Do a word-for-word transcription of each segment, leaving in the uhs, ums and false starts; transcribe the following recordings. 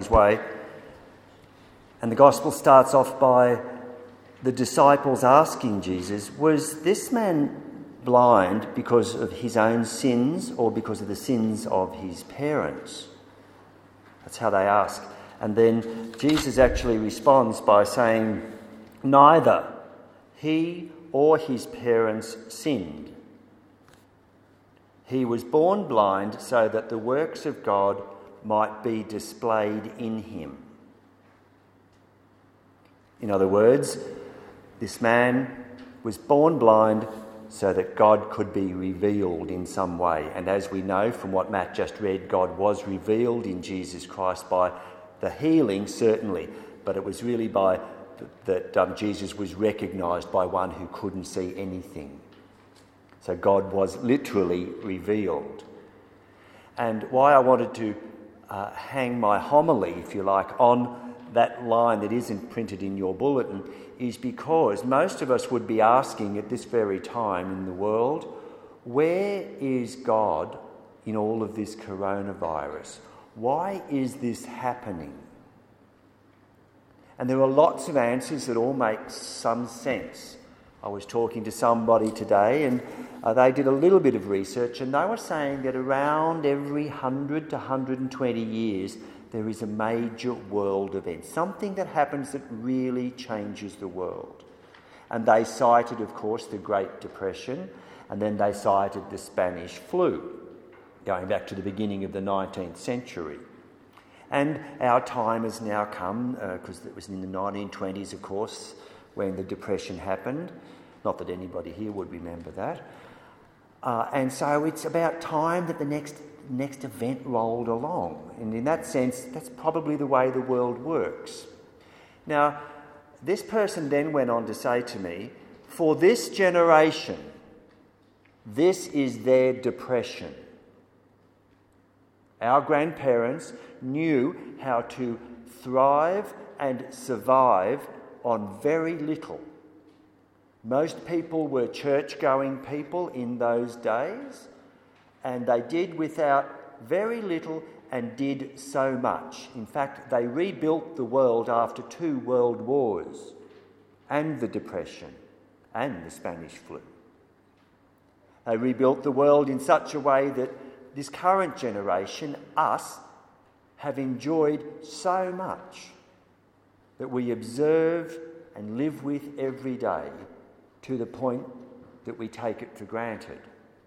strange way. And the gospel starts off by the disciples asking Jesus, was this man blind because of his own sins or because of the sins of his parents? That's how they ask. And then Jesus actually responds by saying, neither he or his parents sinned. He was born blind so that the works of God might be displayed in him. In other words, this man was born blind so that God could be revealed in some way. And as we know from what Matt just read, God was revealed in Jesus Christ by the healing, certainly, but it was really by th- that um, Jesus was recognised by one who couldn't see anything. So God was literally revealed. And why I wanted to uh, hang my homily, if you like, on that line that isn't printed in your bulletin is because most of us would be asking at this very time in the world, where is God in all of this coronavirus? Why is this happening? And there are lots of answers that all make some sense. I was talking to somebody today and uh, they did a little bit of research and they were saying that around every one hundred to one hundred twenty years there is a major world event, something that happens that really changes the world. And they cited, of course, the Great Depression, and then they cited the Spanish flu, going back to the beginning of the nineteenth century. And our time has now come, because uh, it was in the nineteen twenties, of course, when the Depression happened. Not that anybody here would remember that. Uh, and so it's about time that the next next event rolled along. And in that sense, that's probably the way the world works. Now, this person then went on to say to me, for this generation, this is their depression. Our grandparents knew how to thrive and survive on very little. Most people were church-going people in those days, and they did without very little and did so much. In fact, they rebuilt the world after two world wars and the Depression and the Spanish flu. They rebuilt the world in such a way that this current generation, us, have enjoyed so much that we observe and live with every day to the point that we take it for granted.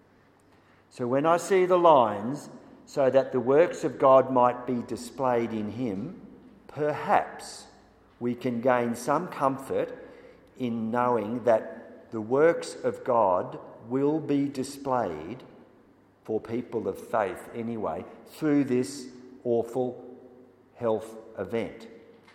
So when I see the lines, so that the works of God might be displayed in him, perhaps we can gain some comfort in knowing that the works of God will be displayed, for people of faith anyway, through this awful health event.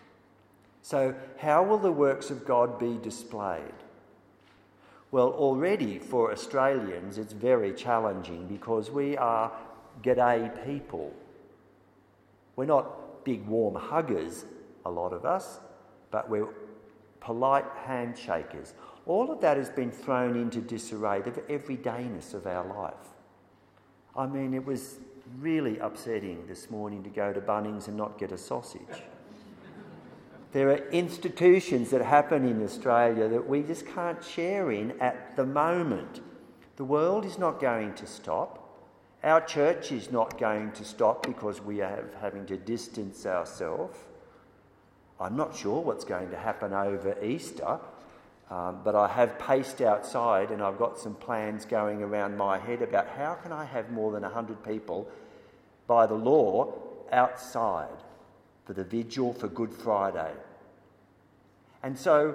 So how will the works of God be displayed? Well, already for Australians it's very challenging because we are g'day people. We're not big warm huggers, a lot of us, but we're polite handshakers. All of that has been thrown into disarray, the everydayness of our life. I mean, it was really upsetting this morning to go to Bunnings and not get a sausage. There are institutions that happen in Australia that we just can't share in at the moment. The world is not going to stop. Our church is not going to stop because we are having to distance ourselves. I'm not sure what's going to happen over Easter, um, but I have paced outside and I've got some plans going around my head about how can I have more than one hundred people by the law outside for the vigil for Good Friday. And so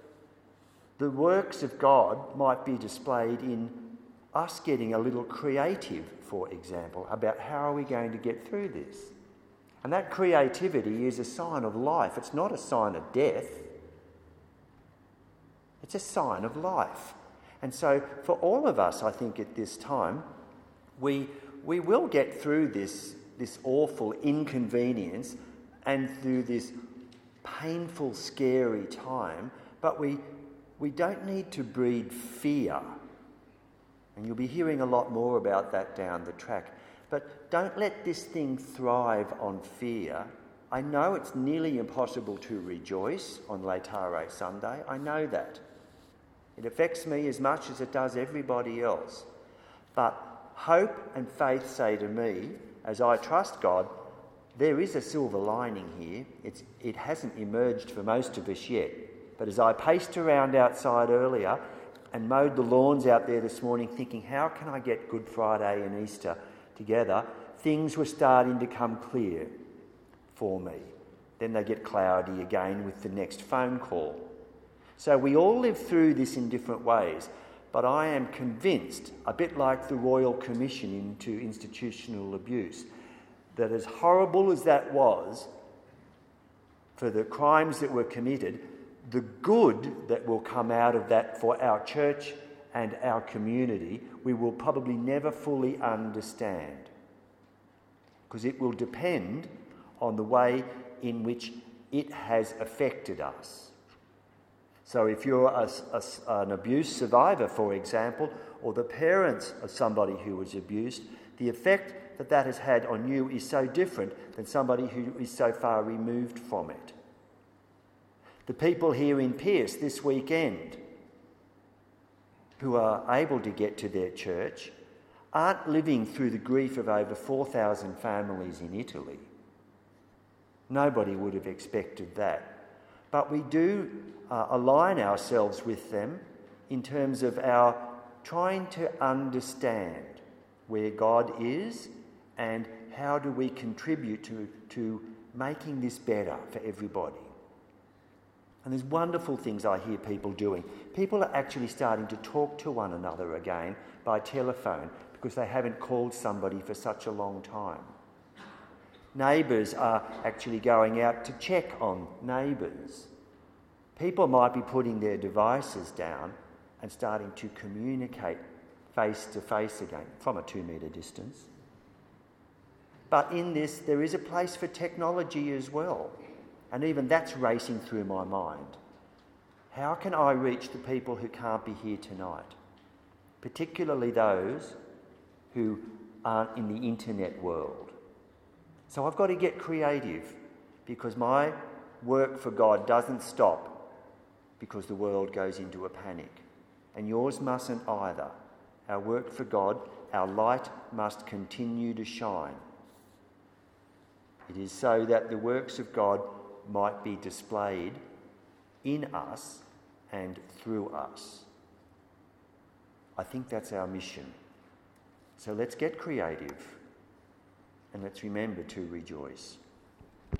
the works of God might be displayed in us getting a little creative, for example, about how are we going to get through this. And that creativity is a sign of life. It's not a sign of death. It's a sign of life. And so for all of us, I think at this time, we we will get through this, this awful inconvenience and through this painful, scary time, but we we don't need to breed fear. And you'll be hearing a lot more about that down the track. But don't let this thing thrive on fear. I know it's nearly impossible to rejoice on Laetare Sunday. I know that. It affects me as much as it does everybody else. But hope and faith say to me, as I trust God, there is a silver lining here. It's, it hasn't emerged for most of us yet. But as I paced around outside earlier and mowed the lawns out there this morning thinking, how can I get Good Friday and Easter together, things were starting to come clear for me. Then they get cloudy again with the next phone call. So we all live through this in different ways, but I am convinced, a bit like the Royal Commission into Institutional Abuse, that as horrible as that was for the crimes that were committed, the good that will come out of that for our church and our community, we will probably never fully understand, because it will depend on the way in which it has affected us. So if you're a, a, an abuse survivor, for example, or the parents of somebody who was abused, the effect that that has had on you is so different than somebody who is so far removed from it. The people here in Pierce this weekend who are able to get to their church aren't living through the grief of over four thousand families in Italy. Nobody would have expected that. But we do uh, align ourselves with them in terms of our trying to understand where God is and how do we contribute to, to making this better for everybody. And there's wonderful things I hear people doing. People are actually starting to talk to one another again by telephone because they haven't called somebody for such a long time. Neighbours are actually going out to check on neighbours. People might be putting their devices down and starting to communicate face to face again from a two metre distance. But in this, there is a place for technology as well. And even that's racing through my mind. How can I reach the people who can't be here tonight? Particularly those who aren't in the internet world. So I've got to get creative, because my work for God doesn't stop because the world goes into a panic. And yours mustn't either. Our work for God, our light must continue to shine. It is so that the works of God might be displayed in us and through us. I think that's our mission. So let's get creative and let's remember to rejoice.